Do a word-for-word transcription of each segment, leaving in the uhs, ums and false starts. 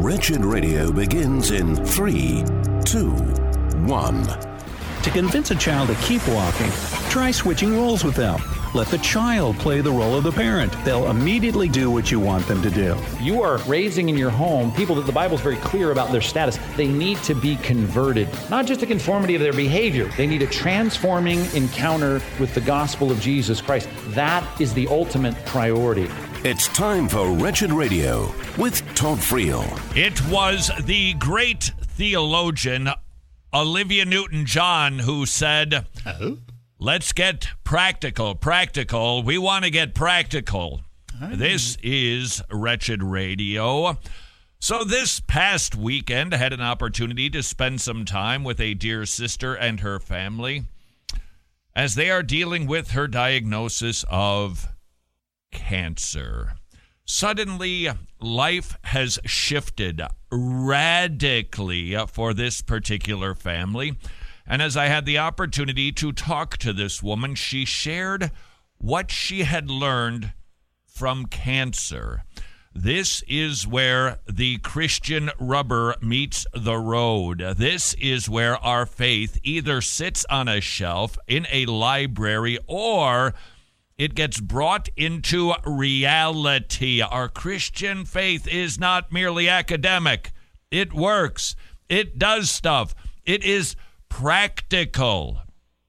Wretched Radio begins in three, two, one. To convince a child to keep walking, try switching roles with them. Let the child play the role of the parent. They'll immediately do what you want them to do. You are raising in your home people that the Bible is very clear about their status. They need to be converted, not just a conformity of their behavior. They need a transforming encounter with the gospel of Jesus Christ. That is the ultimate priority. It's time for Wretched Radio with Todd Friel. It was the great theologian Olivia Newton-John who said, oh? Let's get practical, practical. We want to get practical. Oh. This is Wretched Radio. So this past weekend, I had an opportunity to spend some time with a dear sister and her family as they are dealing with her diagnosis of cancer. Suddenly, life has shifted radically for this particular family. And as I had the opportunity to talk to this woman, she shared what she had learned from cancer. This is where the Christian rubber meets the road. This is where our faith either sits on a shelf in a library or it gets brought into reality. Our Christian faith is not merely academic. It works. It does stuff. It is practical.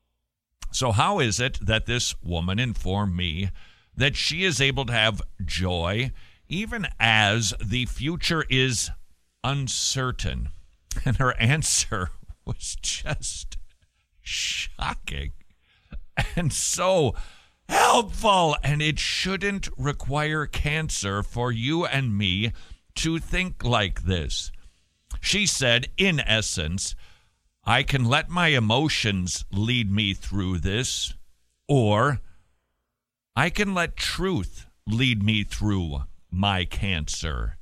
So how is it that this woman informed me that she is able to have joy even as the future is uncertain? And her answer was just shocking and so helpful. And it shouldn't require cancer for you and me to think like this. She said, in essence, I can let my emotions lead me through this, or I can let truth lead me through my cancer.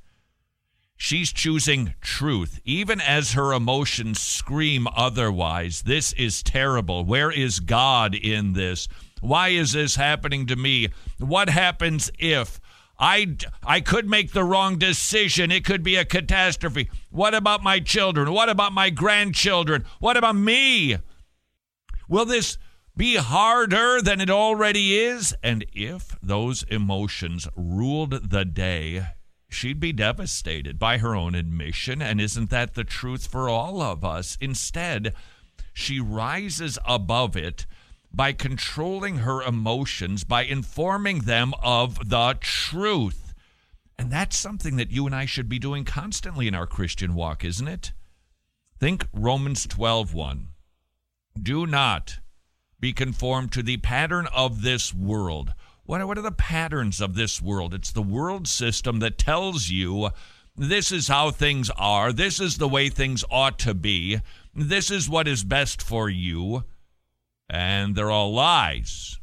She's choosing truth, even as her emotions scream otherwise. This is terrible. Where is God in this? Why is this happening to me? What happens if I, I could make the wrong decision? It could be a catastrophe. What about my children? What about my grandchildren? What about me? Will this be harder than it already is? And if those emotions ruled the day, she'd be devastated by her own admission. And isn't that the truth for all of us? Instead, she rises above it by controlling her emotions, by informing them of the truth. And that's something that you and I should be doing constantly in our Christian walk, isn't it? Think Romans twelve one. Do not be conformed to the pattern of this world. What are, what are the patterns of this world? It's the world system that tells you this is how things are. This is the way things ought to be. This is what is best for you. And they're all lies.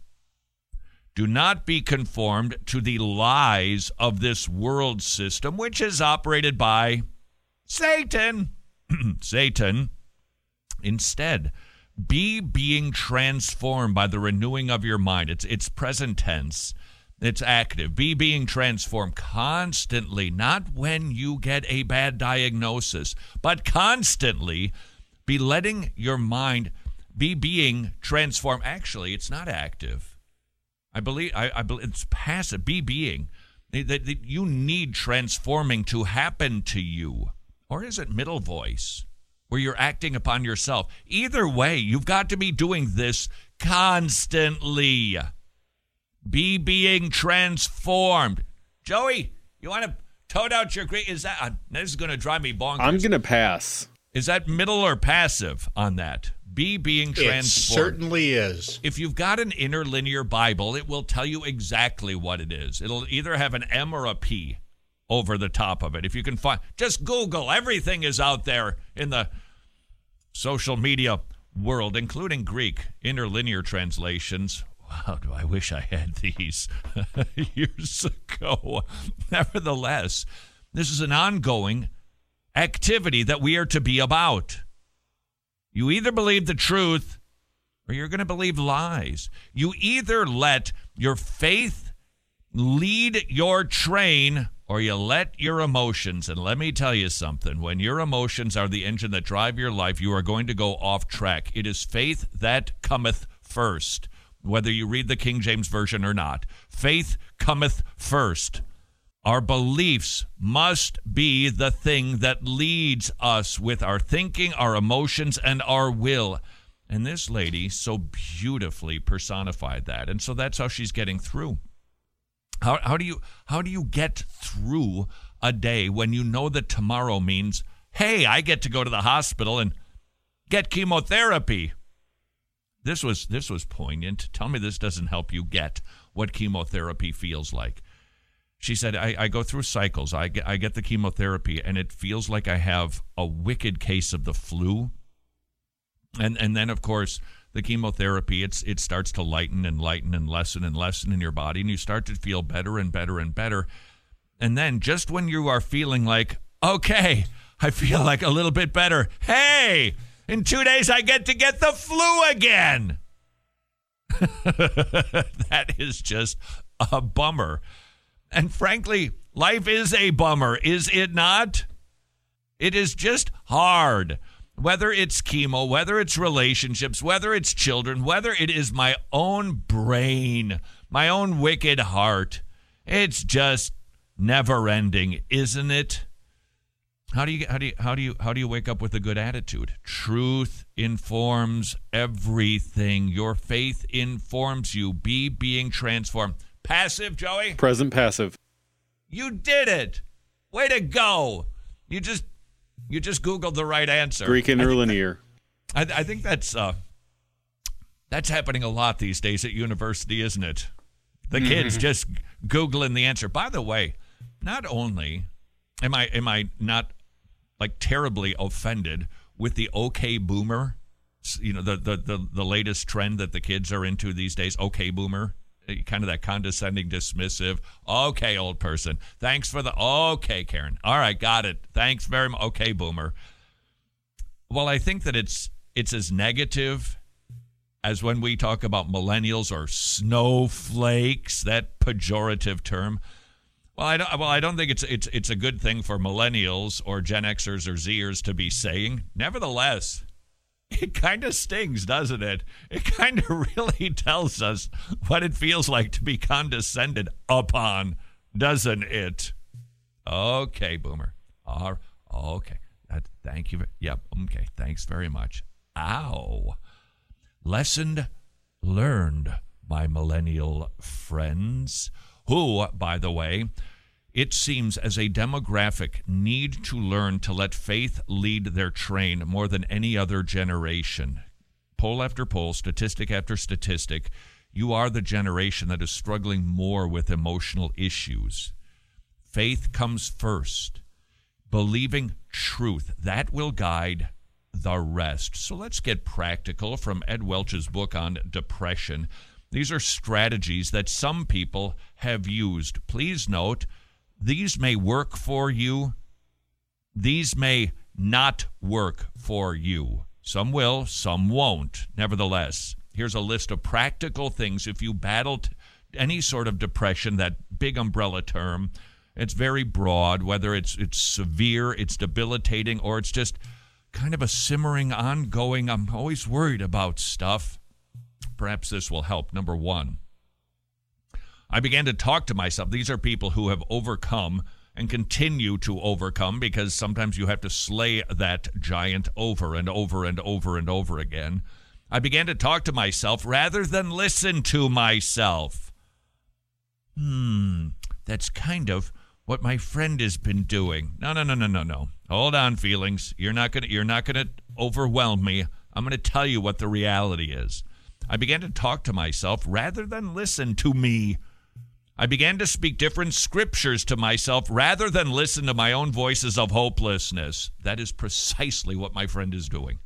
Do not be conformed to the lies of this world system, which is operated by Satan. Satan. Instead, be being transformed by the renewing of your mind. It's, it's present tense. It's active. Be being transformed constantly, not when you get a bad diagnosis, but constantly be letting your mind be being transformed. Actually, it's not active. I believe I, I believe it's passive. Be being. That you need transforming to happen to you. Or is it middle voice, where you're acting upon yourself? Either way, you've got to be doing this constantly. Be being transformed. Joey, you want to toad out your great? Is that uh, this is going to drive me bonkers? I'm going to pass. Is that middle or passive on that? Be being transformed. It certainly is. If you've got an interlinear Bible, it will tell you exactly what it is. It'll either have an M or a P over the top of it. If you can find, just Google. Everything is out there in the social media world, including Greek interlinear translations. Wow, do I wish I had these years ago. Nevertheless, this is an ongoing activity that we are to be about. You either believe the truth or you're going to believe lies. You either let your faith lead your train or you let your emotions, and let me tell you something, when your emotions are the engine that drive your life, you are going to go off track. It is faith that cometh first, whether you read the King James Version or not. Faith cometh first. Our beliefs must be the thing that leads us with our thinking, our emotions, and our will. And this lady so beautifully personified that. And so that's how she's getting through. How, how do you how do you get through a day when you know that tomorrow means, hey, I get to go to the hospital and get chemotherapy? This was this was poignant. Tell me this doesn't help you get what chemotherapy feels like. She said, I, I go through cycles. I get, I get the chemotherapy, and it feels like I have a wicked case of the flu. And and then, of course, the chemotherapy, it's it starts to lighten and lighten and lessen and lessen in your body, and you start to feel better and better and better. And then just when you are feeling like, okay, I feel like a little bit better, hey, in two days I get to get the flu again. That is just a bummer. And frankly, life is a bummer, is it not? It is just hard. Whether it's chemo, whether it's relationships, whether it's children, whether it is my own brain, my own wicked heart, it's just never ending, isn't it? How do you how do you how do you how do you wake up with a good attitude? Truth informs everything. Your faith informs you. Be being transformed. Passive, Joey? Present passive. You did it. Way to go. You just You just Googled the right answer. Greek interlinear. I, I think that's uh, that's happening a lot these days at university, isn't it? The kids mm-hmm. just Googling the answer. By the way, not only am I am I not like terribly offended with the okay boomer, you know, the the the, the latest trend that the kids are into these days, okay boomer. Kind of that condescending, dismissive, okay, old person. Thanks for the, okay, Karen. All right, got it. Thanks very much. Okay, boomer. Well, I think that it's it's as negative as when we talk about millennials or snowflakes, that pejorative term. Well, I don't, well, I don't think it's it's it's a good thing for millennials or Gen Xers or Zers to be saying. Nevertheless, it kind of stings, doesn't it? It kind of really tells us what it feels like to be condescended upon, doesn't it? Okay, boomer. All, okay. Uh, thank you. Yep. Okay. Thanks very much. Ow. Lesson learned, my millennial friends, who, by the way, it seems as a demographic need to learn to let faith lead their train more than any other generation. Poll after poll, statistic after statistic, you are the generation that is struggling more with emotional issues. Faith comes first. Believing truth, that will guide the rest. So let's get practical from Ed Welch's book on depression. These are strategies that some people have used. Please note, these may work for you. These may not work for you. Some will, some won't. Nevertheless, here's a list of practical things if you battled any sort of depression, that big umbrella term. It's very broad, whether it's it's severe, it's debilitating, or it's just kind of a simmering, ongoing, I'm always worried about stuff. Perhaps this will help. Number one, I began to talk to myself. These are people who have overcome and continue to overcome, because sometimes you have to slay that giant over and over and over and over again. I began to talk to myself rather than listen to myself. Hmm, that's kind of what my friend has been doing. No, no, no, no, no, no. Hold on, feelings. You're not gonna, you're not gonna overwhelm me. I'm gonna tell you what the reality is. I began to talk to myself rather than listen to me. I began to speak different scriptures to myself rather than listen to my own voices of hopelessness. That is precisely what my friend is doing.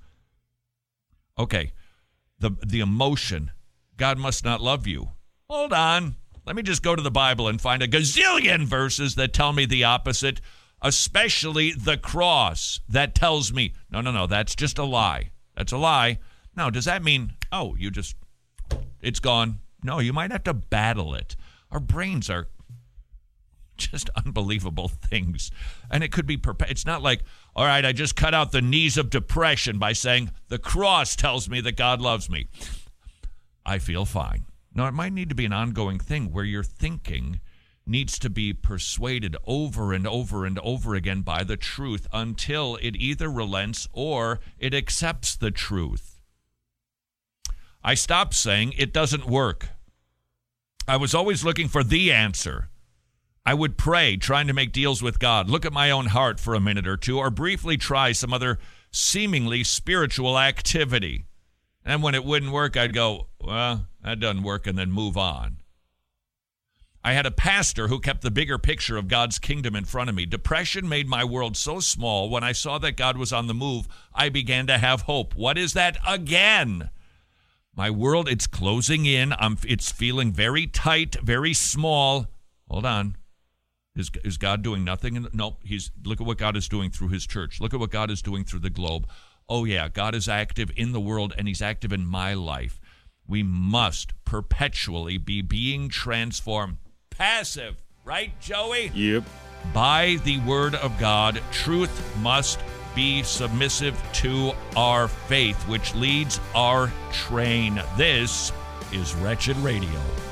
Okay, the the emotion, God must not love you. Hold on. Let me just go to the Bible and find a gazillion verses that tell me the opposite, especially the cross that tells me, no, no, no, that's just a lie. That's a lie. Now, does that mean, oh, you just, it's gone? No, you might have to battle it. Our brains are just unbelievable things. And it could be, perpe- it's not like, all right, I just cut out the knees of depression by saying the cross tells me that God loves me. I feel fine. No, it might need to be an ongoing thing where your thinking needs to be persuaded over and over and over again by the truth until it either relents or it accepts the truth. I stopped saying it doesn't work. I was always looking for the answer. I would pray, trying to make deals with God, look at my own heart for a minute or two, or briefly try some other seemingly spiritual activity. And when it wouldn't work, I'd go, well, that doesn't work, and then move on. I had a pastor who kept the bigger picture of God's kingdom in front of me. Depression made my world so small. When I saw that God was on the move, I began to have hope. What is that again? My world, it's closing in. I'm, it's feeling very tight, very small. Hold on. Is, is God doing nothing? In the, no, he's, look at what God is doing through his church. Look at what God is doing through the globe. Oh, yeah, God is active in the world, and he's active in my life. We must perpetually be being transformed. Passive, right, Joey? Yep. By the word of God, truth must be submissive to our faith, which leads our train. This is Wretched Radio.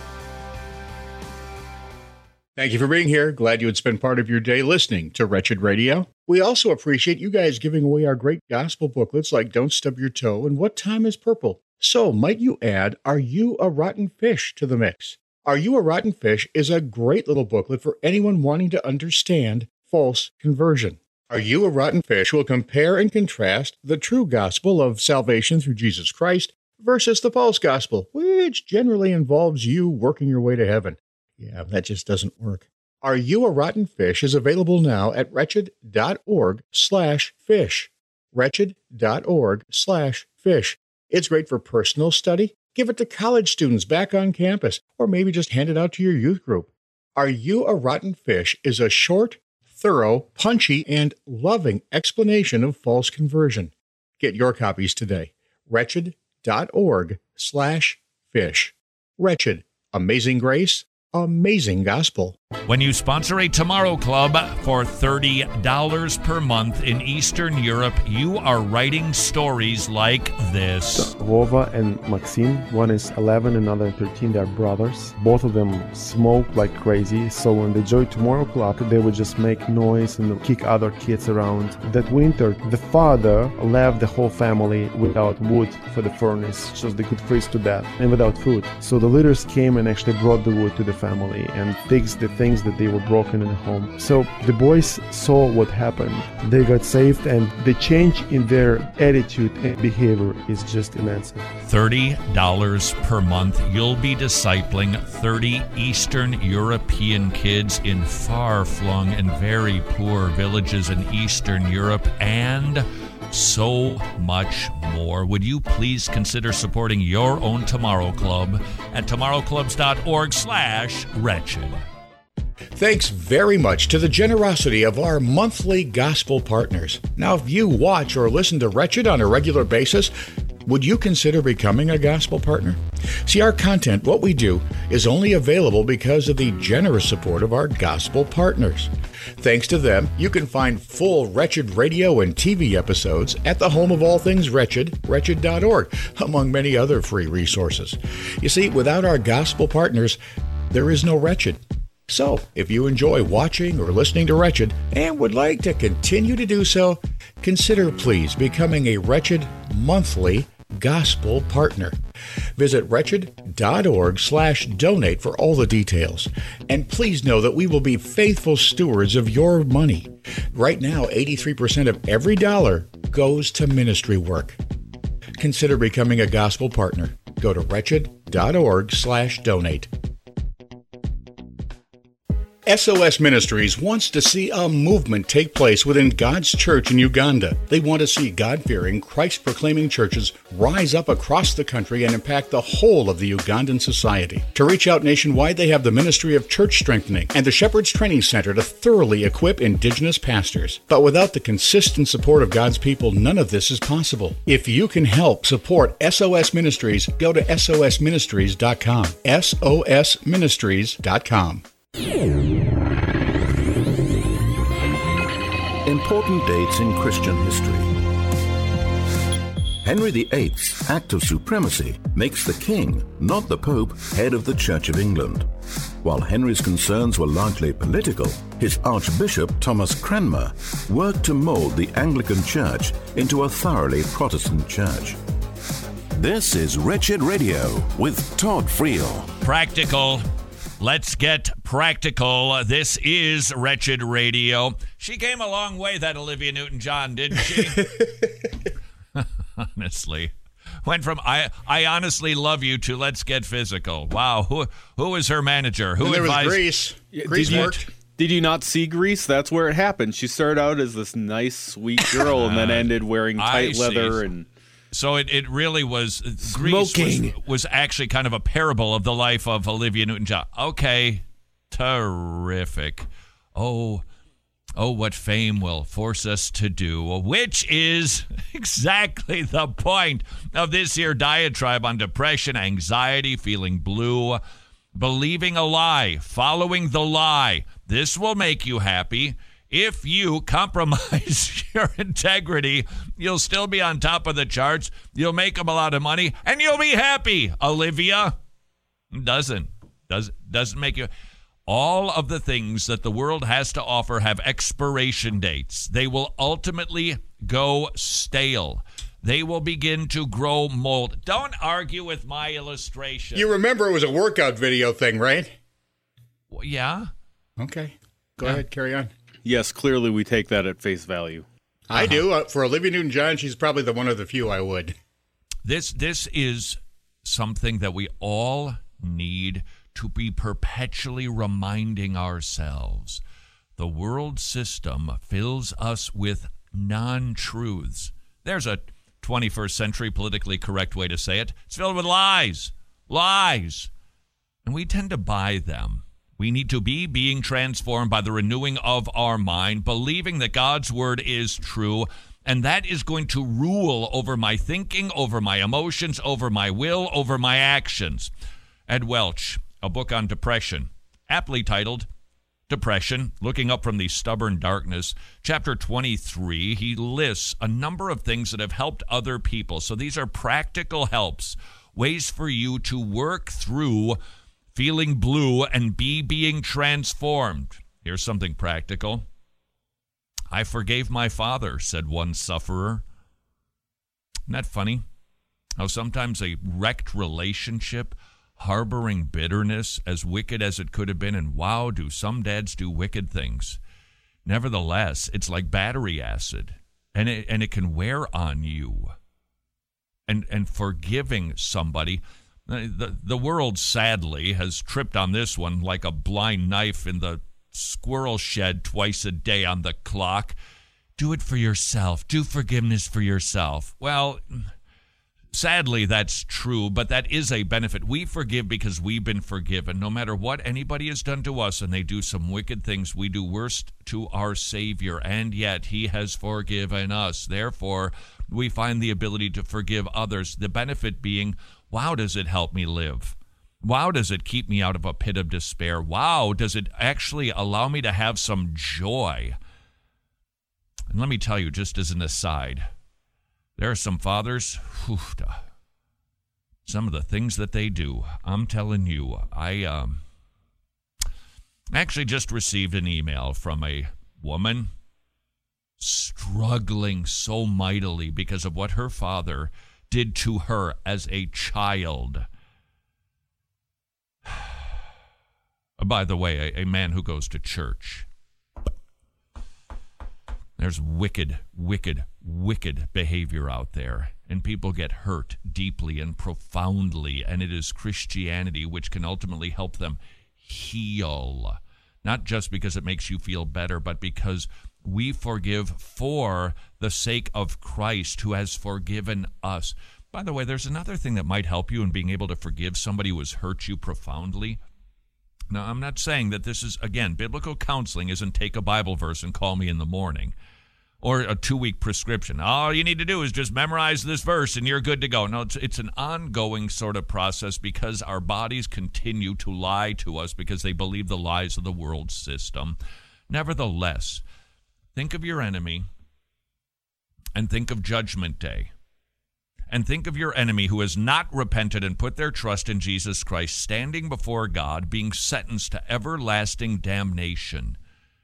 Thank you for being here. Glad you would spend part of your day listening to Wretched Radio. We also appreciate you guys giving away our great gospel booklets like Don't Stub Your Toe and What Time is Purple. So might you add, Are You a Rotten Fish to the mix? Are You a Rotten Fish is a great little booklet for anyone wanting to understand false conversion. Are You a Rotten Fish will compare and contrast the true gospel of salvation through Jesus Christ versus the false gospel, which generally involves you working your way to heaven. Yeah, that just doesn't work. Are You a Rotten Fish is available now at wretched.org slash fish. Wretched.org slash fish. It's great for personal study. Give it to college students back on campus, or maybe just hand it out to your youth group. Are You a Rotten Fish is a short, thorough, punchy, and loving explanation of false conversion. Get your copies today. Wretched.org slash fish. Wretched. Amazing grace. Amazing gospel. When you sponsor a Tomorrow Club for thirty dollars per month in Eastern Europe, you are writing stories like this. Vova and Maxim, one is eleven, another thirteen, they're brothers. Both of them smoke like crazy, so when they joined Tomorrow Club, they would just make noise and kick other kids around. That winter, the father left the whole family without wood for the furnace, so they could freeze to death, and without food. So the leaders came and actually brought the wood to the family and fixed the things that they were broken in the home. So the boys saw what happened. They got saved, and the change in their attitude and behavior is just immense. thirty dollars per month. You'll be discipling thirty Eastern European kids in far-flung and very poor villages in Eastern Europe, and so much more. Would you please consider supporting your own Tomorrow Club at tomorrowclubs.org slash wretched. Thanks very much to the generosity of our monthly gospel partners. Now, if you watch or listen to Wretched on a regular basis, would you consider becoming a gospel partner? See, our content, what we do, is only available because of the generous support of our gospel partners. Thanks to them, you can find full Wretched radio and T V episodes at the home of all things Wretched, wretched dot org, among many other free resources. You see, without our gospel partners, there is no Wretched. So, if you enjoy watching or listening to Wretched and would like to continue to do so, consider please becoming a Wretched monthly gospel partner. Visit wretched.org slash donate for all the details. And please know that we will be faithful stewards of your money. Right now, eighty-three percent of every dollar goes to ministry work. Consider becoming a gospel partner. Go to wretched.org slash donate. S O S Ministries wants to see a movement take place within God's church in Uganda. They want to see God-fearing, Christ-proclaiming churches rise up across the country and impact the whole of the Ugandan society. To reach out nationwide, they have the Ministry of Church Strengthening and the Shepherd's Training Center to thoroughly equip indigenous pastors. But without the consistent support of God's people, none of this is possible. If you can help support S O S Ministries, go to S O S ministries dot com. S O S ministries dot com. Important dates in Christian history. Henry the Eighth's Act of Supremacy makes the king, not the Pope, head of the Church of England. While Henry's concerns were largely political, his Archbishop Thomas Cranmer worked to mold the Anglican Church into a thoroughly Protestant church. This is Wretched Radio with Todd Friel. Practical. Let's get practical. This is Wretched Radio. She came a long way, that Olivia Newton-John, didn't she? Honestly. Went from I I honestly love you to let's get physical. Wow. Who who was her manager? Who and there advised? was Grease. Yeah, Grease did you, worked. Did you not see Grease? That's where it happened. She started out as this nice, sweet girl and then ended wearing tight leather and So it, it really was Grease was, was actually kind of a parable of the life of Olivia Newton-John. Okay. Terrific. Oh, oh, what fame will force us to do, which is exactly the point of this here diatribe on depression, anxiety, feeling blue, believing a lie, following the lie. This will make you happy. If you compromise your integrity, you'll still be on top of the charts. You'll make them a lot of money, and you'll be happy, Olivia. Doesn't. Does, doesn't make you... All of the things that the world has to offer have expiration dates. They will ultimately go stale. They will begin to grow mold. Don't argue with my illustration. You remember it was a workout video thing, right? Well, yeah. Okay. Go Yeah. ahead, carry on. yes, clearly we take that at face value. I do. Uh, for Olivia Newton-John, she's probably the one of the few I would. This this is something that we all need to be perpetually reminding ourselves. The world system fills us with non-truths. There's a twenty-first century politically correct way to say it. It's filled with lies. Lies. And we tend to buy them. We need to be being transformed by the renewing of our mind, believing that God's word is true, and that is going to rule over my thinking, over my emotions, over my will, over my actions. Ed Welch, a book on depression, aptly titled Depression, Looking Up from the Stubborn Darkness, chapter twenty-three, he lists a number of things that have helped other people. So these are practical helps, ways for you to work through feeling blue and be being transformed. Here's something practical. I forgave my father, said one sufferer. Isn't that funny? How sometimes a wrecked relationship, harboring bitterness, as wicked as it could have been, and wow, do some dads do wicked things. Nevertheless, it's like battery acid, and it, and it can wear on you. And and forgiving somebody, the, the world sadly has tripped on this one like a blind knife in the squirrel shed twice a day on the clock. Do it for yourself. Do forgiveness for yourself. Well, sadly, that's true, but that is a benefit. We forgive because we've been forgiven. No matter what anybody has done to us, and they do some wicked things, we do worst to our Savior, and yet he has forgiven us. Therefore, we find the ability to forgive others. The benefit being, wow, does it help me live? Wow, does it keep me out of a pit of despair? Wow, does it actually allow me to have some joy? And let me tell you, just as an aside, there are some fathers, whew, some of the things that they do, I'm telling you, I um, actually just received an email from a woman struggling so mightily because of what her father did to her as a child. By the way, a, a man who goes to church. There's wicked, wicked, wicked behavior out there, and people get hurt deeply and profoundly, and it is Christianity which can ultimately help them heal. Not just because it makes you feel better, but because we forgive for the sake of Christ who has forgiven us. By the way, there's another thing that might help you in being able to forgive somebody who has hurt you profoundly. Now, I'm not saying that this is, again, biblical counseling isn't take a Bible verse and call me in the morning, or a two-week prescription. All you need to do is just memorize this verse and you're good to go. No, it's, it's an ongoing sort of process because our bodies continue to lie to us because they believe the lies of the world system. Nevertheless, Think of your enemy and think of Judgment Day. And think of your enemy who has not repented and put their trust in Jesus Christ, standing before God, being sentenced to everlasting damnation.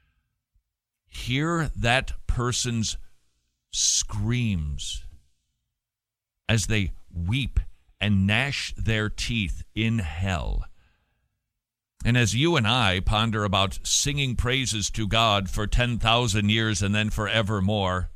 Hear that person's screams as they weep and gnash their teeth in hell. And as you and I ponder about singing praises to God for ten thousand years and then forevermore,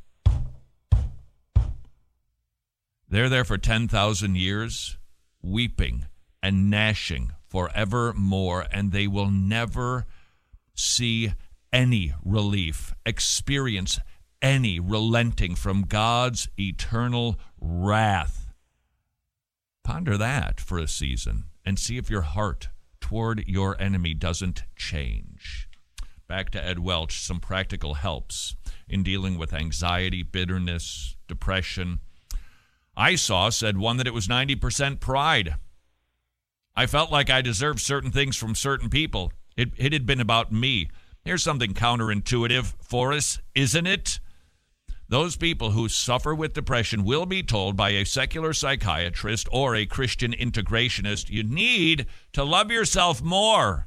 they're there for ten thousand years, weeping and gnashing forevermore, and they will never see any relief, experience any relenting from God's eternal wrath. Ponder that for a season and see if your heart toward your enemy doesn't change. Back to Ed Welch, some practical helps in dealing with anxiety, bitterness, depression. I saw, said one, that it was ninety percent pride. I felt like I deserved certain things from certain people. It, it had been about me. Here's something counterintuitive for us, isn't it? Those people who suffer with depression will be told by a secular psychiatrist or a Christian integrationist, you need to love yourself more.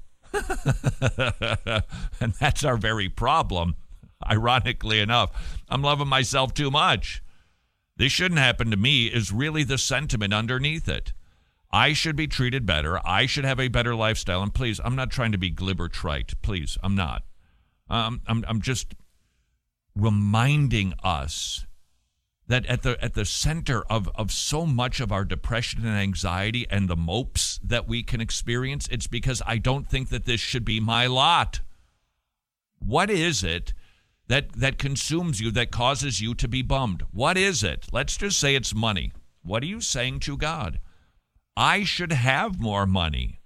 And that's our very problem. Ironically enough, I'm loving myself too much. This shouldn't happen to me is really the sentiment underneath it. I should be treated better. I should have a better lifestyle. And please, I'm not trying to be glib or trite. Please, I'm not. Um, I'm, I'm just reminding us that at the at the center of, of so much of our depression and anxiety and the mopes that we can experience, it's because I don't think that this should be my lot. What is it that that consumes you, that causes you to be bummed? What is it? Let's just say it's money. What are you saying to God? I should have more money.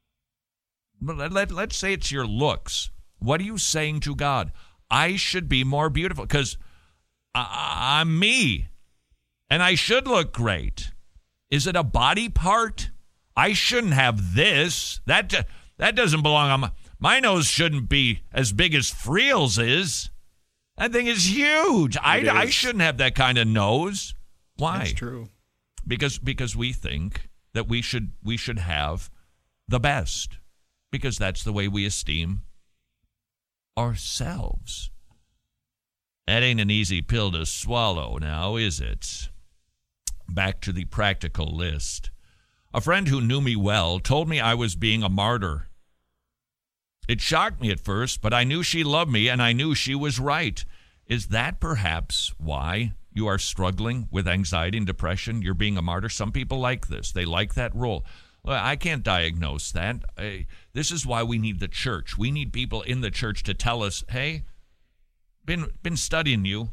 Let, let, let's say it's your looks. What are you saying to God? I should be more beautiful because I'm me and I should look great. Is it a body part? I shouldn't have this. That, that doesn't belong on my... My nose shouldn't be as big as Friel's is. That thing is huge. I, is. I shouldn't have that kind of nose. Why? That's true. Because because we think that we should we should have the best. Because that's the way we esteem ourselves. That ain't an easy pill to swallow now, is it? Back to the practical list. A friend who knew me well told me I was being a martyr. It shocked me at first, but I knew she loved me and I knew she was right. Is that perhaps why you are struggling with anxiety and depression? You're being a martyr. Some people like this. They like that role. Well, I can't diagnose that. I, this is why we need the church. We need people in the church to tell us, hey, been been studying you,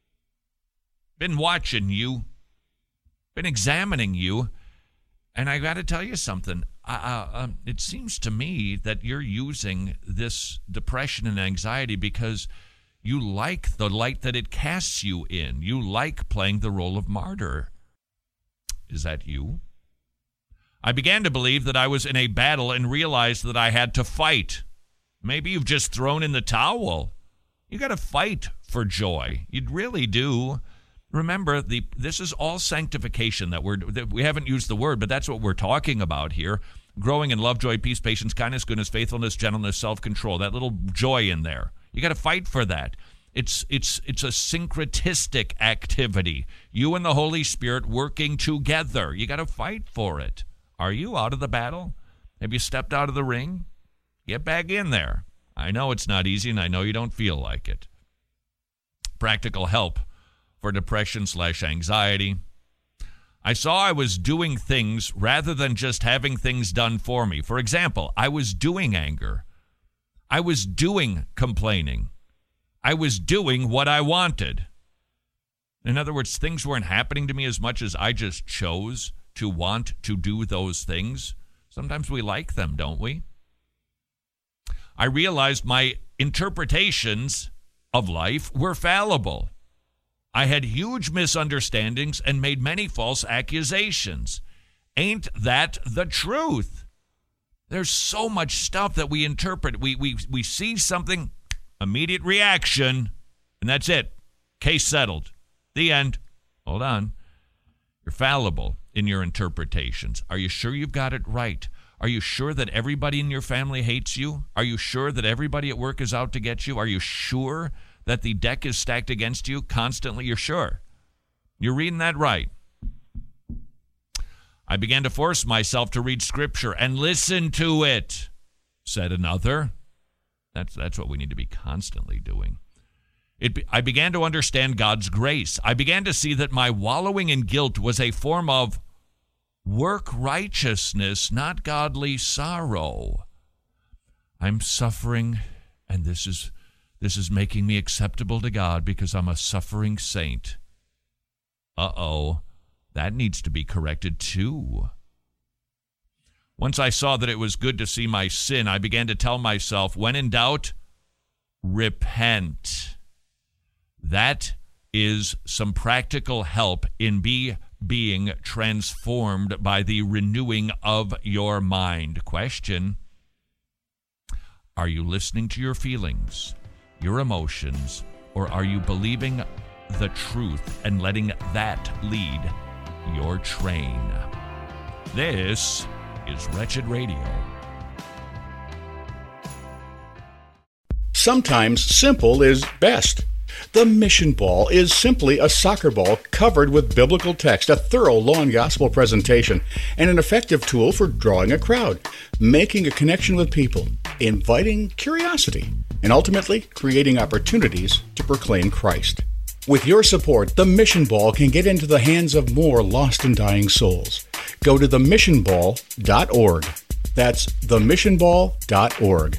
been watching you, been examining you, and I got to tell you something. Uh, um, it seems to me that you're using this depression and anxiety because you like the light that it casts you in. You like playing the role of martyr. Is that you? I began to believe that I was in a battle and realized that I had to fight. Maybe you've just thrown in the towel. You got to fight for joy. You really do. Remember, the this is all sanctification that we're that we haven't used the word, but that's what we're talking about here. Growing in love, joy, peace, patience, kindness, goodness, faithfulness, gentleness, self-control. That little joy in there. You got to fight for that. It's it's it's a syncretistic activity. You and the Holy Spirit working together. You got to fight for it. Are you out of the battle? Have you stepped out of the ring? Get back in there. I know it's not easy, and I know you don't feel like it. Practical help for depression slash anxiety. I saw I was doing things rather than just having things done for me. For example, I was doing anger. I was doing complaining. I was doing what I wanted. In other words, things weren't happening to me as much as I just chose to want to do those things. Sometimes we like them, don't we? I realized my interpretations of life were fallible. I had huge misunderstandings and made many false accusations. Ain't that the truth? There's so much stuff that we interpret. We we we see something, immediate reaction, And that's it. Case settled. The end. Hold on. You're fallible in your interpretations. Are you sure you've got it right? Are you sure that everybody in your family hates you? Are you sure that everybody at work is out to get you? Are you sure that the deck is stacked against you constantly? You're sure. You're reading that right. I began to force myself to read Scripture and listen to it, said another. That's, that's what we need to be constantly doing. It, I began to understand God's grace. I began to see that my wallowing in guilt was a form of work righteousness, not godly sorrow. I'm suffering, and this is this is making me acceptable to God because I'm a suffering saint. Uh-oh, that needs to be corrected too. Once I saw that it was good to see my sin, I began to tell myself, when in doubt, repent. That is some practical help in be being transformed by the renewing of your mind. Question: are you listening to your feelings, your emotions, or are you believing the truth and letting that lead your train? This is Wretched Radio. Sometimes simple is best. The Mission Ball is simply a soccer ball covered with biblical text, a thorough law and gospel presentation, and an effective tool for drawing a crowd, making a connection with people, inviting curiosity, and ultimately creating opportunities to proclaim Christ. With your support, the Mission Ball can get into the hands of more lost and dying souls. Go to the mission ball dot org. That's the mission ball dot org.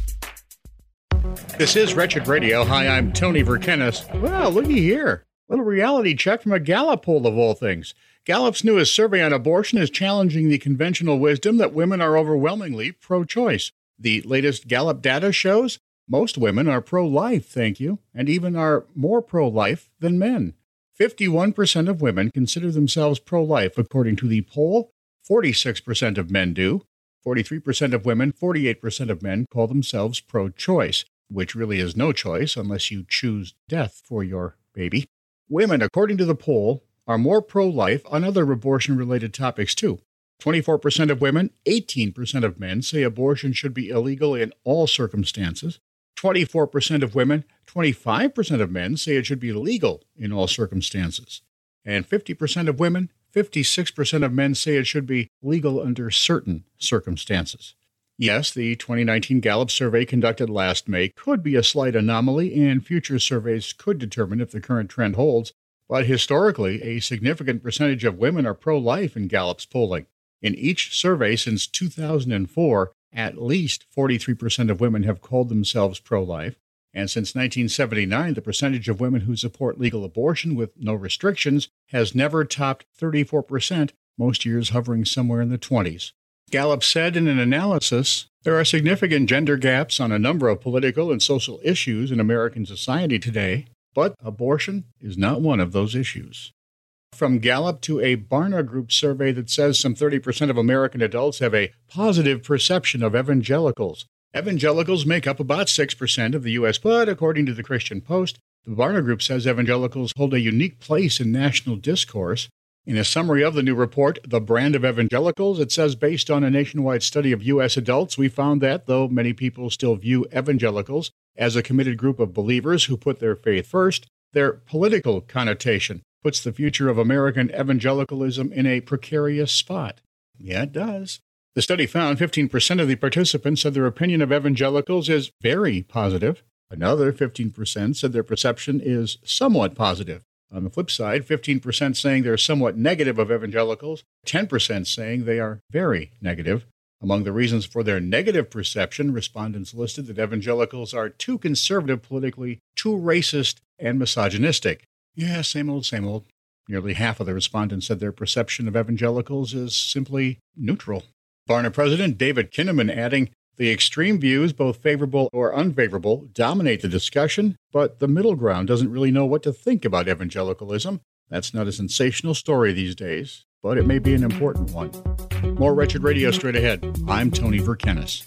This is Wretched Radio. Hi, I'm Tony Verkenis. Well, looky here. A little reality check from a Gallup poll of all things. Gallup's newest survey on abortion is challenging the conventional wisdom that women are overwhelmingly pro-choice. The latest Gallup data shows most women are pro-life, thank you, and even are more pro-life than men. fifty-one percent of women consider themselves pro-life, according to the poll. forty-six percent of men do. forty-three percent of women, forty-eight percent of men call themselves pro-choice, which really is no choice unless you choose death for your baby. Women, according to the poll, are more pro-life on other abortion-related topics, too. twenty-four percent of women, eighteen percent of men say abortion should be illegal in all circumstances. twenty-four percent of women, twenty-five percent of men say it should be legal in all circumstances. And fifty percent of women, fifty-six percent of men say it should be legal under certain circumstances. Yes, the twenty nineteen Gallup survey conducted last May could be a slight anomaly, and future surveys could determine if the current trend holds. But historically, a significant percentage of women are pro-life in Gallup's polling. In each survey since two thousand four, at least forty-three percent of women have called themselves pro-life. And since nineteen seventy-nine, the percentage of women who support legal abortion with no restrictions has never topped thirty-four percent, most years hovering somewhere in the twenties. Gallup said in an analysis, there are significant gender gaps on a number of political and social issues in American society today, but abortion is not one of those issues. From Gallup to a Barna Group survey that says some thirty percent of American adults have a positive perception of evangelicals. Evangelicals make up about six percent of the U S, but according to the Christian Post, the Barna Group says evangelicals hold a unique place in national discourse. In a summary of the new report, The Brand of Evangelicals, it says, based on a nationwide study of U S adults, we found that, though many people still view evangelicals as a committed group of believers who put their faith first, their political connotation puts the future of American evangelicalism in a precarious spot. Yeah, it does. The study found fifteen percent of the participants said their opinion of evangelicals is very positive. Another fifteen percent said their perception is somewhat positive. On the flip side, fifteen percent saying they're somewhat negative of evangelicals, ten percent saying they are very negative. Among the reasons for their negative perception, respondents listed that evangelicals are too conservative politically, too racist, and misogynistic. Yeah, same old, same old. Nearly half of the respondents said their perception of evangelicals is simply neutral. Barna President David Kinnaman adding, the extreme views, both favorable or unfavorable, dominate the discussion, but the middle ground doesn't really know what to think about evangelicalism. That's not a sensational story these days, but it may be an important one. More Wretched Radio straight ahead. I'm Tony Verkenis.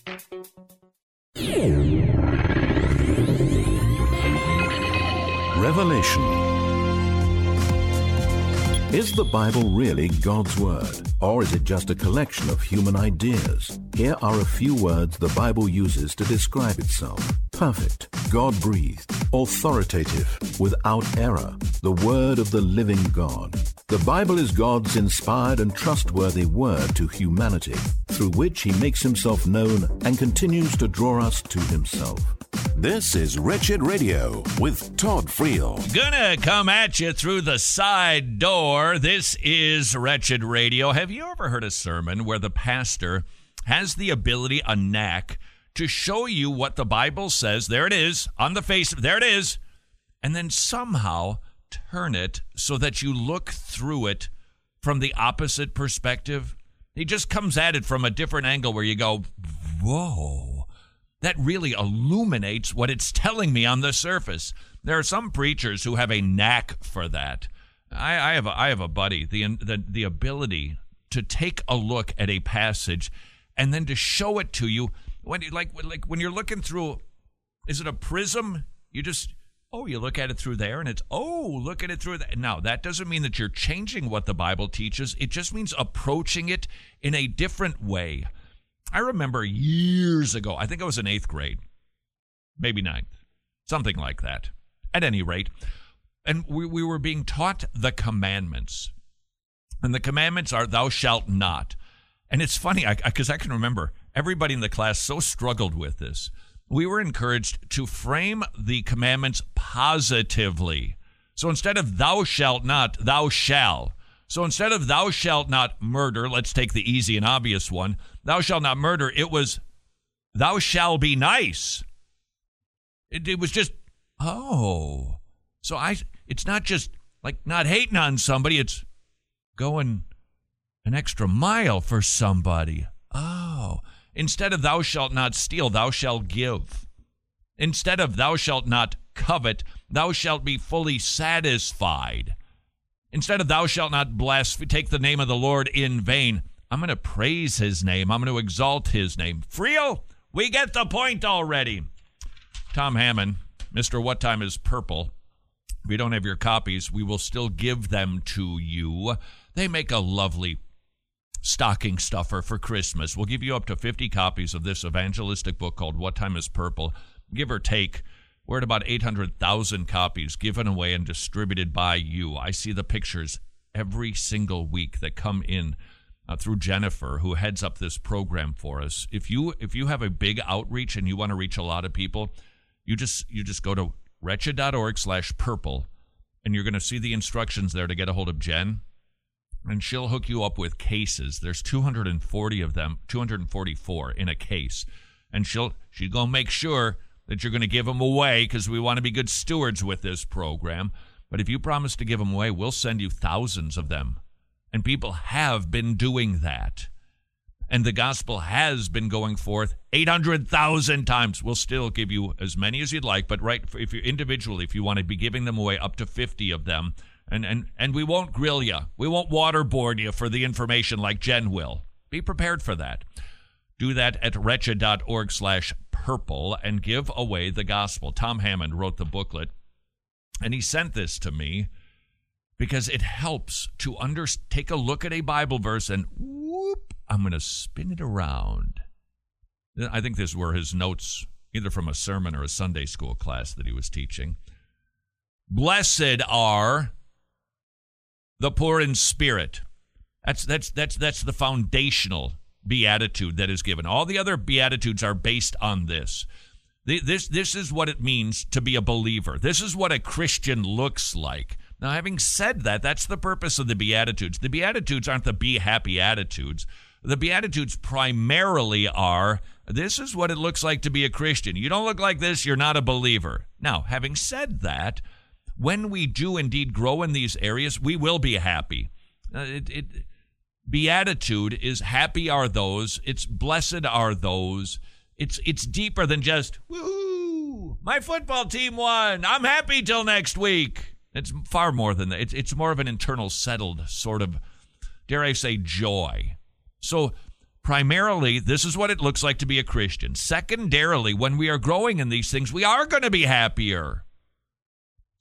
Revelation. Is the Bible really God's Word, or is it just a collection of human ideas? Here are a few words the Bible uses to describe itself. Perfect, God-breathed, authoritative, without error, the Word of the living God. The Bible is God's inspired and trustworthy word to humanity, through which he makes himself known and continues to draw us to himself. This is Wretched Radio with Todd Friel. Gonna come at you through the side door. This is Wretched Radio. Have you ever heard a sermon where the pastor has the ability, a knack, to show you what the Bible says? There it is, on the face, there it is, and then somehow turn it so that you look through it from the opposite perspective? He just comes at it from a different angle where you go, whoa, that really illuminates what it's telling me on the surface. There are some preachers who have a knack for that. I, I have a, I have a buddy, the, the the ability to take a look at a passage and then to show it to you when you like like when you're looking through. Is it a prism? You just oh, you look at it through there, and it's oh, look at it through that. Now that doesn't mean that you're changing what the Bible teaches. It just means approaching it in a different way. I remember years ago, I think I was in eighth grade, maybe ninth, something like that. At any rate, and we, we were being taught the commandments. And the commandments are, thou shalt not. And it's funny, because I, I, I can remember everybody in the class so struggled with this. We were encouraged to frame the commandments positively. So instead of thou shalt not, thou shall. So instead of thou shalt not murder, let's take the easy and obvious one, thou shalt not murder, it was thou shall be nice. It, it was just, oh. So I, it's not just like not hating on somebody, it's going an extra mile for somebody. Oh. Instead of thou shalt not steal, thou shalt give. Instead of thou shalt not covet, thou shalt be fully satisfied. Instead of thou shalt not blaspheme, take the name of the Lord in vain, I'm going to praise his name. I'm going to exalt his name. Friel, we get the point already. Tom Hammond, Mister What Time is Purple. If we don't have your copies, we will still give them to you. They make a lovely stocking stuffer for Christmas. We'll give you up to fifty copies of this evangelistic book called What Time is Purple. Give or take, we're at about eight hundred thousand copies given away and distributed by you. I see the pictures every single week that come in uh, through Jennifer, who heads up this program for us. If you if you have a big outreach and you want to reach a lot of people, you just you just go to wretched.org slash purple, and you're going to see the instructions there to get a hold of Jen, and she'll hook you up with cases. There's two hundred forty of them, two hundred forty-four in a case, and she'll she's going to make sure that you're going to give them away because we want to be good stewards with this program. But if you promise to give them away, we'll send you thousands of them. And people have been doing that. And the gospel has been going forth eight hundred thousand times. We'll still give you as many as you'd like, but right, if you individually, if you want to be giving them away, up to fifty of them. And, and, and we won't grill you. We won't waterboard you for the information like Jen will. Be prepared for that. Do that at wretched.org slash purple and give away the gospel. Tom Hammond wrote the booklet, and he sent this to me because it helps to under, take a look at a Bible verse and whoop, I'm going to spin it around. I think these were his notes, either from a sermon or a Sunday school class that he was teaching. Blessed are the poor in spirit. That's that's that's that's the foundational beatitude that is given. All the other beatitudes are based on this. This this is what it means to be a believer. This is what a Christian looks like. Now, having said that, that's the purpose of the Beatitudes. The Beatitudes aren't the be happy attitudes. The Beatitudes primarily are, this is what it looks like to be a Christian. You don't look like this, you're not a believer. Now, having said that, when we do indeed grow in these areas, we will be happy. Uh, it, it, Beatitude is happy are those, it's blessed are those. It's it's deeper than just, woo, my football team won, I'm happy till next week. It's far more than that. It's, it's more of an internal settled sort of, dare I say, joy. So primarily, this is what it looks like to be a Christian. Secondarily, when we are growing in these things, we are going to be happier.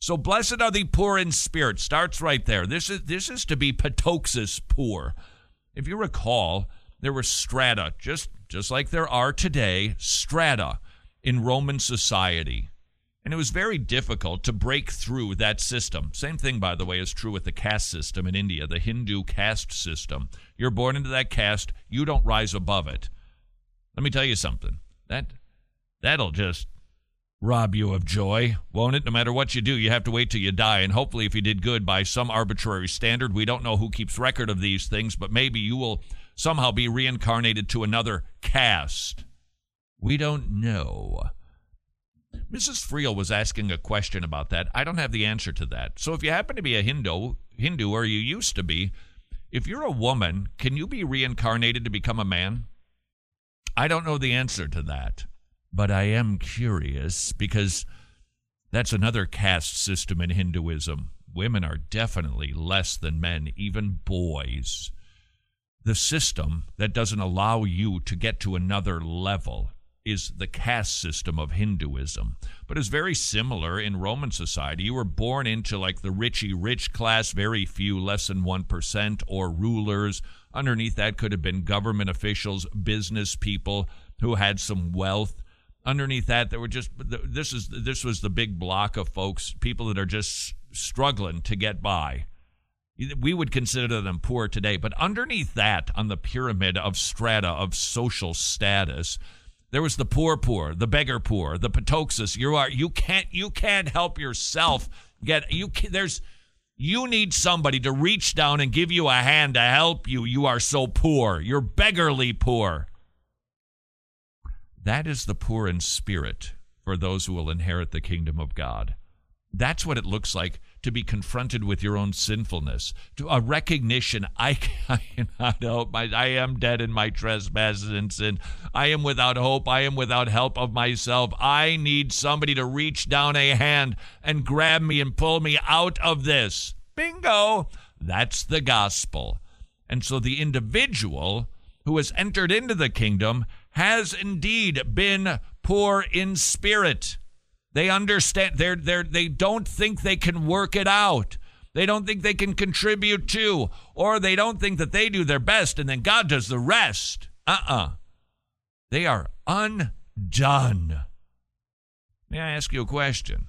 So blessed are the poor in spirit. Starts right there. This is this is to be patoxis poor. If you recall, there were strata, just, just like there are today, strata in Roman society. And it was very difficult to break through that system. Same thing, by the way, is true with the caste system in India, the Hindu caste system. You're born into that caste, you don't rise above it. Let me tell you something. That, that'll just rob you of joy, won't it? No matter what you do, you have to wait till you die. And hopefully if you did good by some arbitrary standard, we don't know who keeps record of these things, but maybe you will somehow be reincarnated to another caste. We don't know. Missus Friel was asking a question about that. I don't have the answer to that. So if you happen to be a Hindu, Hindu, or you used to be, if you're a woman, can you be reincarnated to become a man? I don't know the answer to that, but I am curious because that's another caste system in Hinduism. Women are definitely less than men, even boys. The system that doesn't allow you to get to another level is the caste system of Hinduism. But it's very similar in Roman society. You were born into like the richy rich class, very few, less than one percent, or rulers. Underneath that could have been government officials, business people who had some wealth. Underneath that, there were just, this is this was the big block of folks, people that are just struggling to get by. We would consider them poor today. But underneath that, on the pyramid of strata of social status, there was the poor poor, the beggar poor, the patoxis. You are you can't you can't help yourself get you can, there's you need somebody to reach down and give you a hand to help you. You are so poor. You're beggarly poor. That is the poor in spirit for those who will inherit the kingdom of God. That's what it looks like to be confronted with your own sinfulness, to a recognition, I cannot help, my, I am dead in my trespasses and sin. I am without hope. I am without help of myself. I need somebody to reach down a hand and grab me and pull me out of this. Bingo! That's the gospel. And so the individual who has entered into the kingdom has indeed been poor in spirit. They understand, they're, they're, they don't think they can work it out. They don't think they can contribute to, or they don't think that they do their best and then God does the rest. Uh-uh. They are undone. May I ask you a question?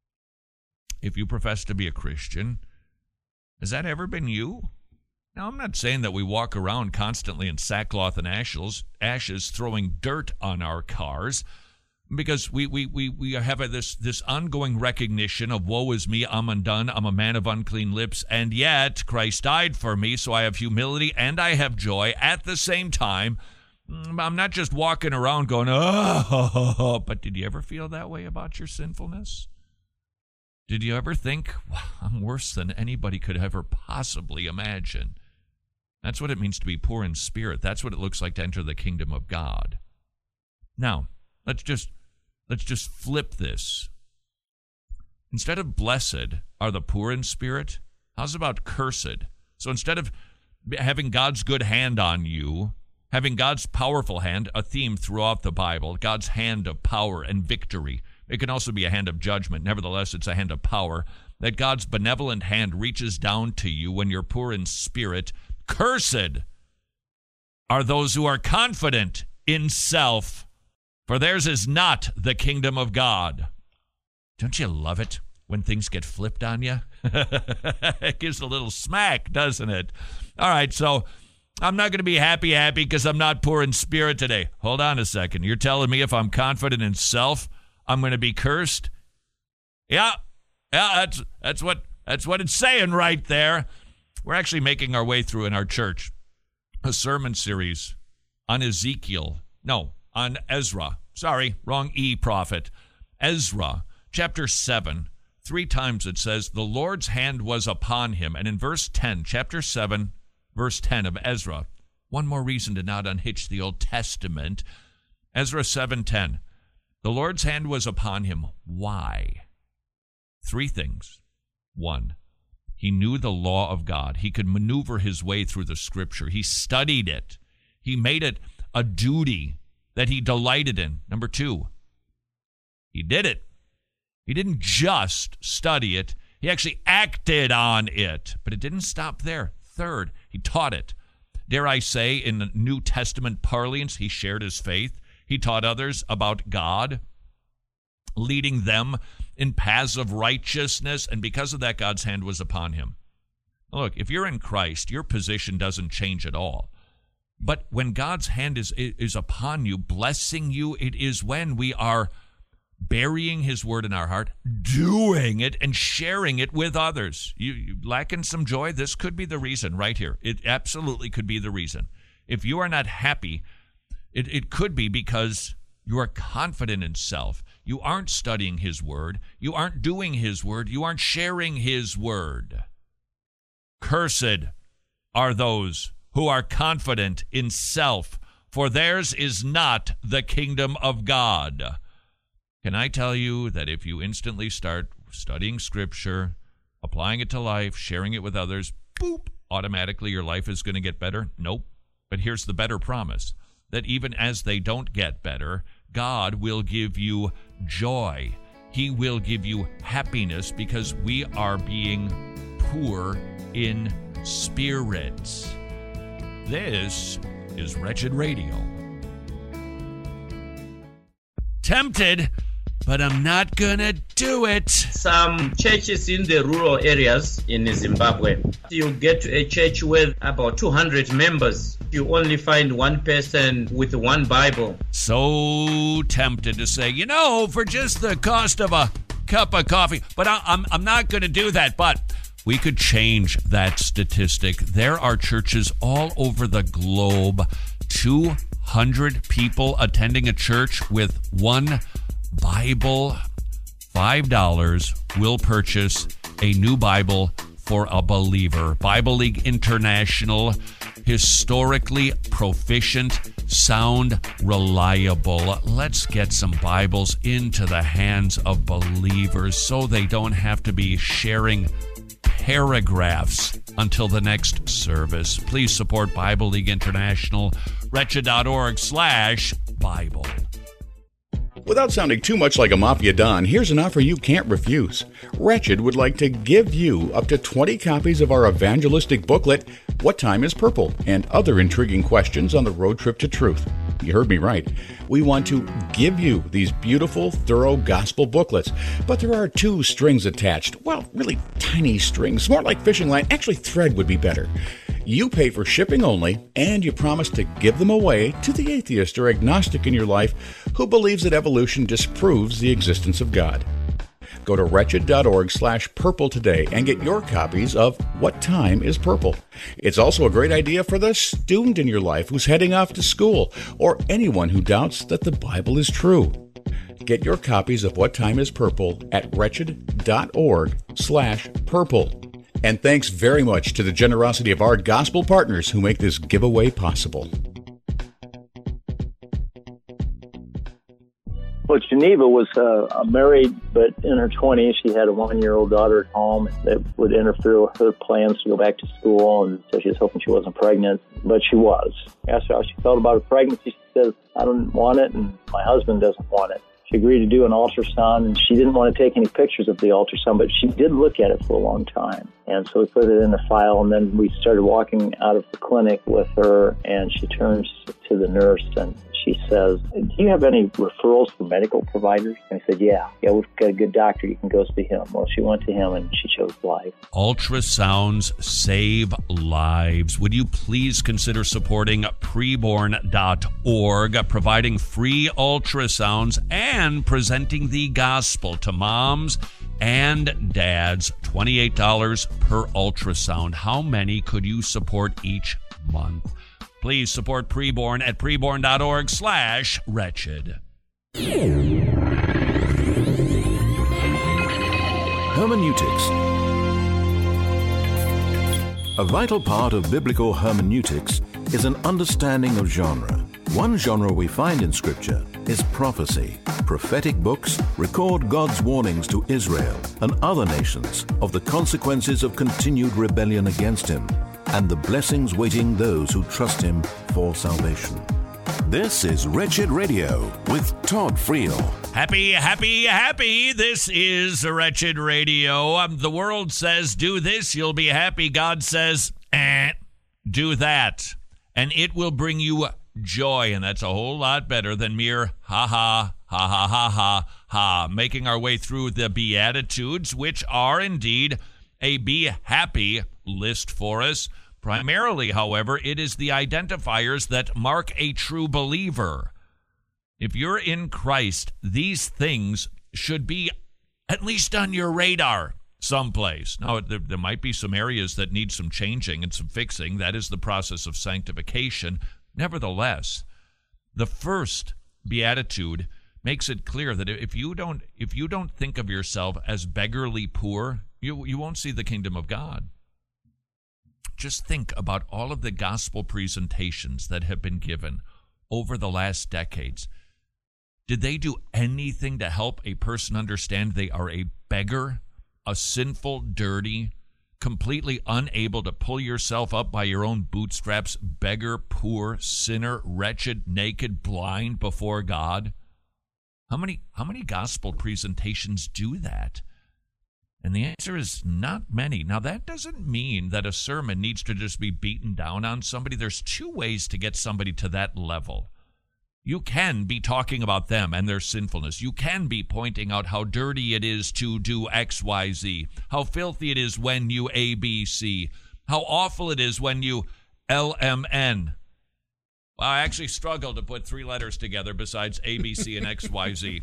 If you profess to be a Christian, has that ever been you? Now, I'm not saying that we walk around constantly in sackcloth and ashes, ashes throwing dirt on our cars, because we we we we have a, this this ongoing recognition of woe is me, I'm undone, I'm a man of unclean lips, and yet Christ died for me, so I have humility and I have joy at the same time. I'm not just walking around going, oh, but did you ever feel that way about your sinfulness? Did you ever think, wow, I'm worse than anybody could ever possibly imagine? That's what it means to be poor in spirit. That's what it looks like to enter the kingdom of God. Now, let's just let's just flip this. Instead of blessed are the poor in spirit, how's about cursed? So instead of having God's good hand on you, having God's powerful hand, a theme throughout the Bible, God's hand of power and victory. It can also be a hand of judgment. Nevertheless, it's a hand of power. That God's benevolent hand reaches down to you when you're poor in spirit. Cursed are those who are confident in self, for theirs is not the kingdom of God. Don't you love it when things get flipped on you? It gives a little smack, doesn't it? All right, so I'm not going to be happy, happy because I'm not poor in spirit today. Hold on a second. You're telling me if I'm confident in self, I'm going to be cursed? Yeah, yeah, that's that's what that's what it's saying right there. We're actually making our way through in our church a sermon series on Ezekiel. No, on Ezra. Sorry, wrong E prophet. Ezra, chapter seven. Three times it says, the Lord's hand was upon him. And in verse ten, chapter seven, verse ten of Ezra, one more reason to not unhitch the Old Testament. Ezra seven ten. The Lord's hand was upon him. Why? Three things. One, he knew the law of God. He could maneuver his way through the scripture. He studied it. He made it a duty that he delighted in. Number two, he did it. He didn't just study it. He actually acted on it. But it didn't stop there. Third, he taught it. Dare I say, in the New Testament parlance, he shared his faith. He taught others about God, leading them in paths of righteousness. And because of that, God's hand was upon him. Look, if you're in Christ, your position doesn't change at all. But when God's hand is, is upon you, blessing you, it is when we are burying his word in our heart, doing it, and sharing it with others. You, you lacking some joy? This could be the reason right here. It absolutely could be the reason. If you are not happy, it, it could be because you are confident in self. You aren't studying his word. You aren't doing his word. You aren't sharing his word. Cursed are those who are confident in self, for theirs is not the kingdom of God. Can I tell you that if you instantly start studying Scripture, applying it to life, sharing it with others, boop, automatically your life is going to get better? Nope. But here's the better promise, that even as they don't get better, God will give you joy. He will give you happiness because we are being poor in spirit. This is Wretched Radio. Tempted, but I'm not gonna do it. Some churches in the rural areas in Zimbabwe, you get to a church with about two hundred members. You only find one person with one Bible. So tempted to say, you know, for just the cost of a cup of coffee, but I, I'm I'm not gonna do that. But we could change that statistic. There are churches all over the globe, two hundred people attending a church with one Bible. five dollars will purchase a new Bible for a believer. Bible League International, historically proficient, sound, reliable. Let's get some Bibles into the hands of believers so they don't have to be sharing paragraphs until the next service. Please support Bible League International, wretched.org slash Bible. Without sounding too much like a mafia don, here's an offer you can't refuse. Wretched would like to give you up to twenty copies of our evangelistic booklet, What Time is Purple? And other intriguing questions on the road trip to truth. You heard me right. We want to give you these beautiful, thorough gospel booklets, but there are two strings attached. Well, really tiny strings, more like fishing line. Actually, thread would be better. You pay for shipping only, and you promise to give them away to the atheist or agnostic in your life who believes that evolution disproves the existence of God. Go to wretched.org slash purple today and get your copies of What Time is Purple. It's also a great idea for the student in your life who's heading off to school or anyone who doubts that the Bible is true. Get your copies of What Time is Purple at wretched.org slash purple. And thanks very much to the generosity of our gospel partners who make this giveaway possible. Well, Geneva was uh, married, but in her twenties, she had a one-year-old daughter at home that would interfere with her plans to go back to school, and so she was hoping she wasn't pregnant, but she was. I asked her how she felt about her pregnancy. She said, I don't want it, and my husband doesn't want it. She agreed to do an ultrasound, and she didn't want to take any pictures of the ultrasound, but she did look at it for a long time. And so we put it in the file, and then we started walking out of the clinic with her, and she turns to the nurse, and she says, do you have any referrals for medical providers? And I said, yeah. Yeah, we've got a good doctor. You can go see him. Well, she went to him, and she chose life. Ultrasounds save lives. Would you please consider supporting preborn dot org, providing free ultrasounds and presenting the gospel to moms and dads? twenty-eight dollars per ultrasound. How many could you support each month? Please support Preborn at preborn dot org slash wretched. Hermeneutics. A vital part of biblical hermeneutics is an understanding of genre. One genre we find in Scripture is prophecy. Prophetic books record God's warnings to Israel and other nations of the consequences of continued rebellion against Him and the blessings waiting those who trust Him for salvation. This is Wretched Radio with Todd Friel. Happy, happy, happy. This is Wretched Radio. Um, the world says, do this, you'll be happy. God says, eh, do that. And it will bring you joy. And that's a whole lot better than mere ha-ha, ha-ha, ha-ha, ha. Making our way through the Beatitudes, which are indeed a be happy list for us. Primarily, however, it is the identifiers that mark a true believer. If you're in Christ, these things should be at least on your radar someplace. Now, there, there might be some areas that need some changing and some fixing. That is the process of sanctification. Nevertheless, the first beatitude makes it clear that if you don't, if you don't think of yourself as beggarly poor, you, you won't see the kingdom of God. Just think about all of the gospel presentations that have been given over the last decades. Did they do anything to help a person understand they are a beggar, a sinful, dirty, completely unable to pull yourself up by your own bootstraps, beggar, poor, sinner, wretched, naked, blind before God? How many, how many gospel presentations do that? And the answer is not many. Now, that doesn't mean that a sermon needs to just be beaten down on somebody. There's two ways to get somebody to that level. You can be talking about them and their sinfulness. You can be pointing out how dirty it is to do X, Y, Z, how filthy it is when you A, B, C, how awful it is when you L, M, N. Well, I actually struggled to put three letters together besides A, B, C, and X, Y, Z.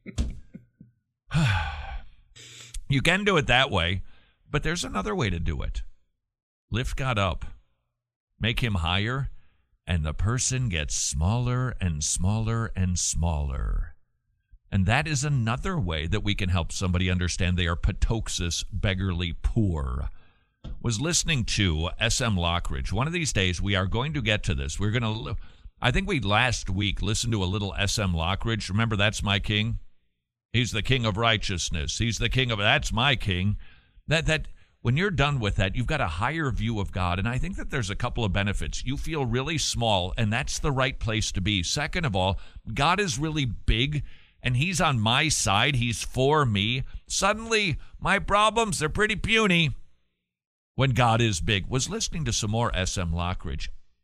You can do it that way, but there's another way to do it. Lift God up, make him higher, and the person gets smaller and smaller and smaller. And that is another way that we can help somebody understand they are patoxis, beggarly poor. Was listening to S M Lockridge. One of these days, we are going to get to this. We're going to, I think we last week listened to a little S M Lockridge. Remember, That's My King? He's the king of righteousness. He's the king of, that's my king. That that when you're done with that, you've got a higher view of God. And I think that there's a couple of benefits. You feel really small, and that's the right place to be. Second of all, God is really big, and he's on my side. He's for me. Suddenly, my problems, they're pretty puny when God is big. Was listening to some more S M Lockridge.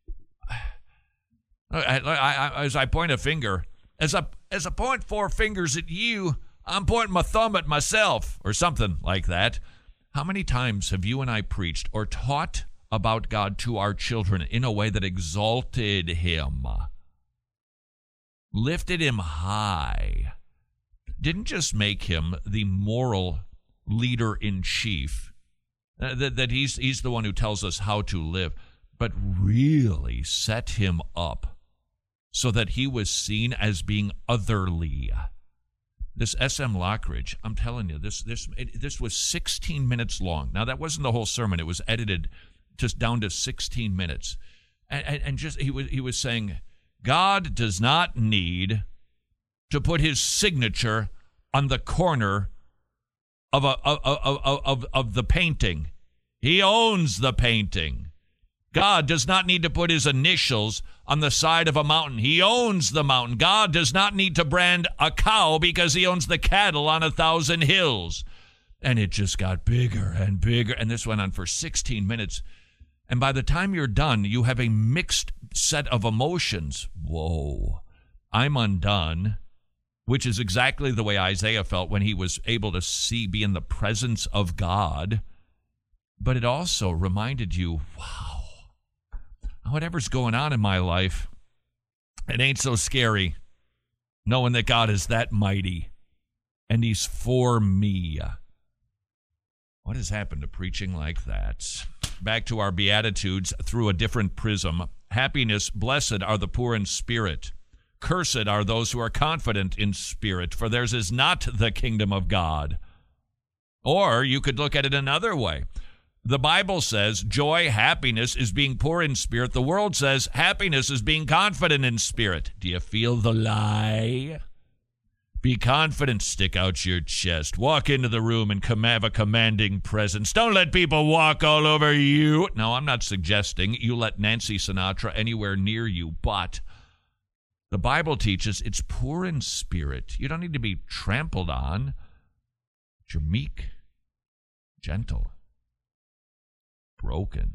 I, I, I, as I point a finger, As I, as I point four fingers at you, I'm pointing my thumb at myself, or something like that. How many times have you and I preached or taught about God to our children in a way that exalted him, lifted him high, didn't just make him the moral leader-in-chief, uh, that, that he's, he's the one who tells us how to live, but really set him up so that he was seen as being otherly. This S M Lockridge, I'm telling you, this this it, this was sixteen minutes long. Now, that wasn't the whole sermon. It was edited just down to sixteen minutes. And, and, and just he was, he was saying, God does not need to put his signature on the corner of, a, of, of, of, of the painting. He owns the painting. God does not need to put his initials on the side of a mountain. He owns the mountain. God does not need to brand a cow because he owns the cattle on a thousand hills. And it just got bigger and bigger. And this went on for sixteen minutes. And by the time you're done, you have a mixed set of emotions. Whoa, I'm undone, which is exactly the way Isaiah felt when he was able to see, be in the presence of God. But it also reminded you, wow, whatever's going on in my life, it ain't so scary knowing that God is that mighty and he's for me. What has happened to preaching like that? Back to our Beatitudes through a different prism. Happiness, blessed are the poor in spirit. Cursed are those who are confident in spirit, for theirs is not the kingdom of God. Or you could look at it another way. The Bible says joy, happiness is being poor in spirit. The world says happiness is being confident in spirit. Do you feel the lie? Be confident. Stick out your chest. Walk into the room and com- have a commanding presence. Don't let people walk all over you. No, I'm not suggesting you let Nancy Sinatra anywhere near you, but The Bible teaches it's poor in spirit. You don't need to be trampled on. But you're meek, gentle, broken.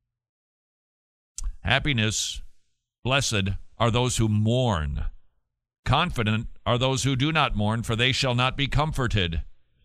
Happiness, blessed are those who mourn. Confident are those who do not mourn, for they shall not be comforted.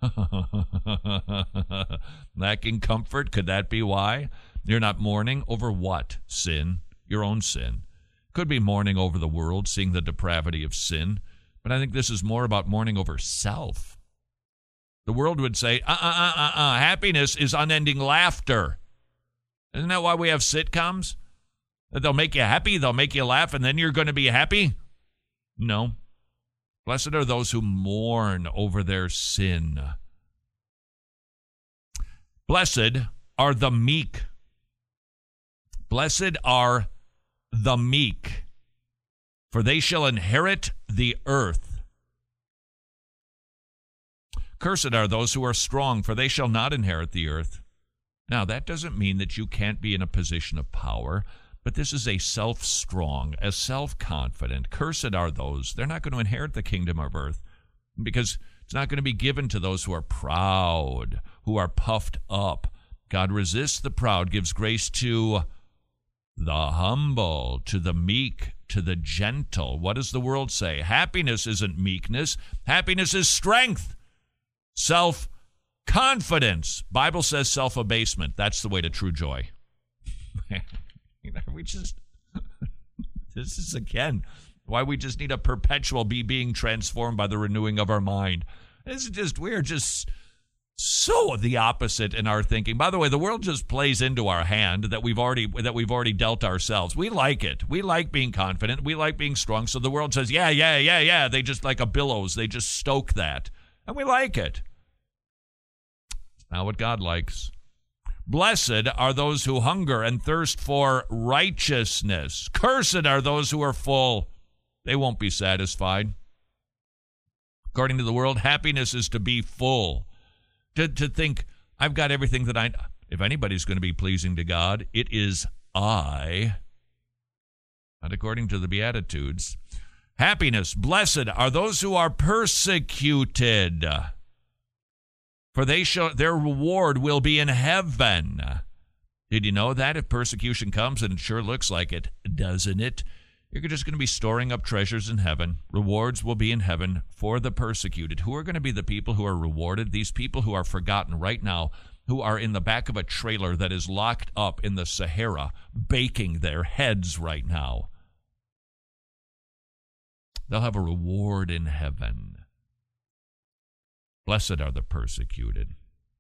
Lacking comfort, could that be why? You're not mourning over what? Sin, your own sin. Could be mourning over the world, seeing the depravity of sin. But I think this is more about mourning over self. The world would say, uh, uh, uh, uh, uh, happiness is unending laughter. Isn't that why we have sitcoms? They'll make you happy, they'll make you laugh, and then you're going to be happy? No. Blessed are those who mourn over their sin. Blessed are the meek. Blessed are the meek, for they shall inherit the earth. Cursed are those who are strong, for they shall not inherit the earth. Now, that doesn't mean that you can't be in a position of power, but this is a self-strong, a self-confident. Cursed are those. They're not going to inherit the kingdom of earth because it's not going to be given to those who are proud, who are puffed up. God resists the proud, gives grace to the humble, to the meek, to the gentle. What does the world say? Happiness isn't meekness. Happiness is strength, self-confidence. Bible says self-abasement. That's the way to true joy. We just, this is again why we just need a perpetual be being transformed by the renewing of our mind. It's just, we're just so the opposite in our thinking. By the way, the world just plays into our hand that we've already that we've already dealt ourselves. We like it. We like being confident. We like being strong. So the world says, yeah, yeah, yeah, yeah. They just like a billows. They just stoke that. And we like it. It's not what God likes. Blessed are those who hunger and thirst for righteousness. Cursed are those who are full. They won't be satisfied. According to the world, happiness is to be full. To, to think, I've got everything that I... If anybody's going to be pleasing to God, it is I. Not according to the Beatitudes. Happiness, blessed are those who are persecuted, for they shall, their reward will be in heaven. Did you know that? If persecution comes, and it sure looks like it, doesn't it? You're just going to be storing up treasures in heaven. Rewards will be in heaven for the persecuted. Who are going to be the people who are rewarded? These people who are forgotten right now, who are in the back of a trailer that is locked up in the Sahara, baking their heads right now. They'll have a reward in heaven. Blessed are the persecuted.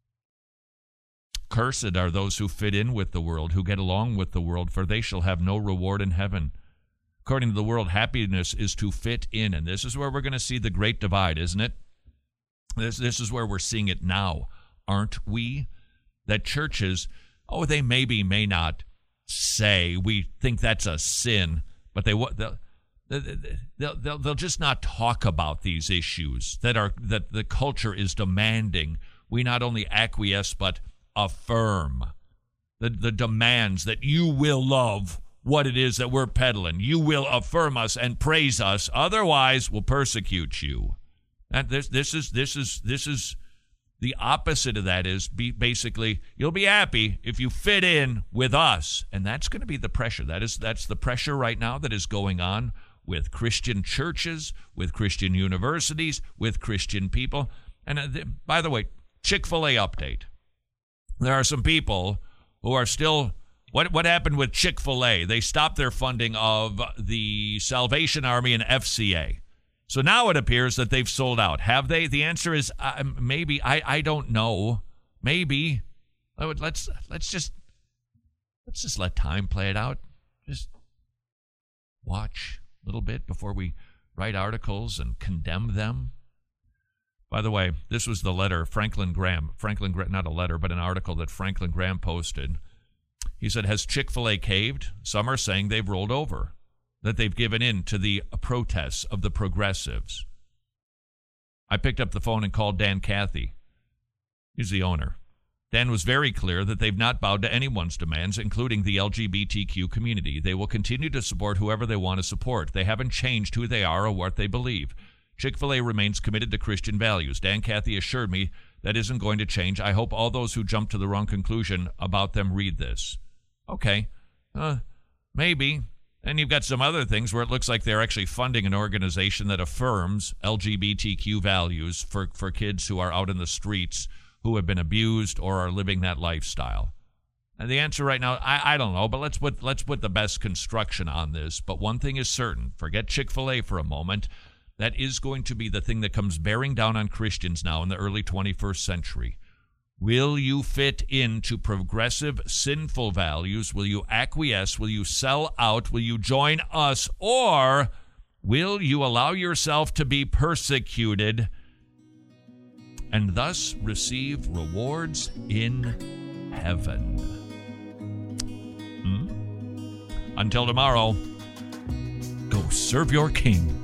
Cursed are those who fit in with the world, who get along with the world, for they shall have no reward in heaven. According to the world, happiness is to fit in, and this is where we're going to see the great divide, isn't it? This, this is where we're seeing it now, aren't we? That churches, oh, they maybe may not say, we think that's a sin, but they they'll, they'll, they'll, they'll just not talk about these issues that are that the culture is demanding. We not only acquiesce, but affirm the, the demands that you will love what it is that we're peddling. You will affirm us and praise us, otherwise we'll persecute you. And this this is this is this is the opposite of that is be basically you'll be happy if you fit in with us. And that's going to be the pressure. That is that's the pressure right now that is going on with Christian churches, with Christian universities, with Christian people. And uh, th- by the way, Chick-fil-A update. There are some people who are still What what happened with Chick-fil-A? They stopped their funding of the Salvation Army and F C A. So now it appears that they've sold out. Have they? The answer is uh, maybe. I, I don't know. Maybe. Let's let's just let's just let time play it out. Just watch a little bit before we write articles and condemn them. By the way, this was the letter Franklin Graham. Franklin Graham, not a letter, but an article that Franklin Graham posted. He said, has Chick-fil-A caved? Some are saying they've rolled over, that they've given in to the protests of the progressives. I picked up the phone and called Dan Cathy. He's the owner. Dan was very clear that they've not bowed to anyone's demands, including the L G B T Q community. They will continue to support whoever they want to support. They haven't changed who they are or what they believe. Chick-fil-A remains committed to Christian values. Dan Cathy assured me that isn't going to change. I hope all those who jump to the wrong conclusion about them read this. Okay, uh, maybe. And you've got some other things where it looks like they're actually funding an organization that affirms L G B T Q values for, for kids who are out in the streets who have been abused or are living that lifestyle. And the answer right now, I, I don't know, but let's put let's put the best construction on this. But one thing is certain, forget Chick-fil-A for a moment, that is going to be the thing that comes bearing down on Christians now in the early twenty-first century. Will you fit into progressive, sinful values? Will you acquiesce? Will you sell out? Will you join us? Or will you allow yourself to be persecuted and thus receive rewards in heaven? Hmm? Until tomorrow, go serve your King.